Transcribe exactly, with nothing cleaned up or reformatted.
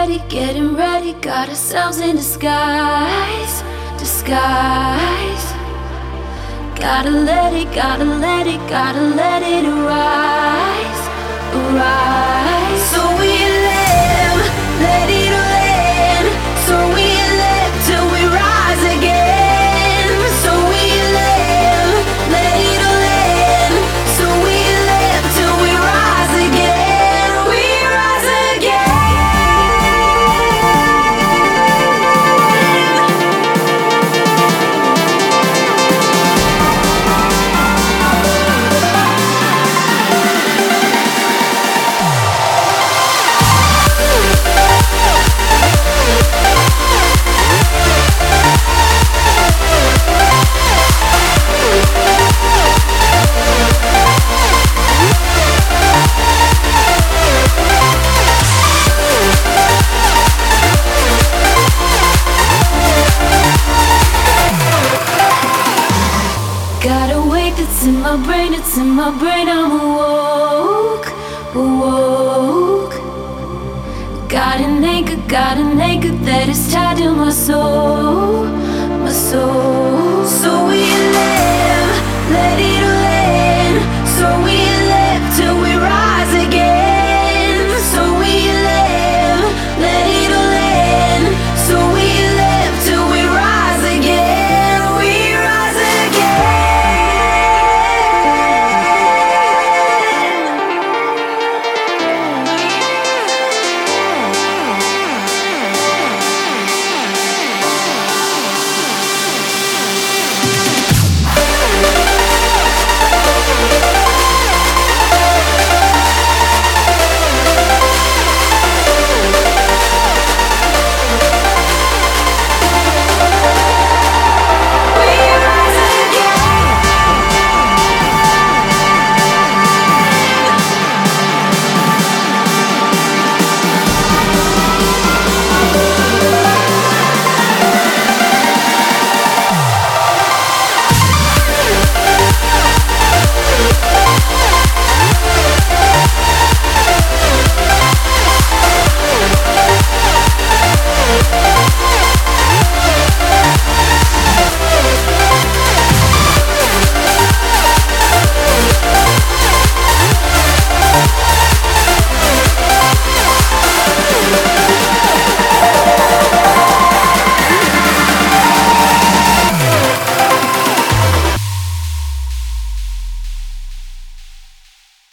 ready, getting ready. Got ourselves in disguise, disguise. Gotta let it, gotta let it, gotta let it arise, arise. So we live, let it land. So we live till we rise again. So we live, let it land. So we live till we rise again. We rise again. Got a weight that's in my brain, it's in my brain. I'm awoke, awoke. Got an anchor, got an anchor that is tied to my soul.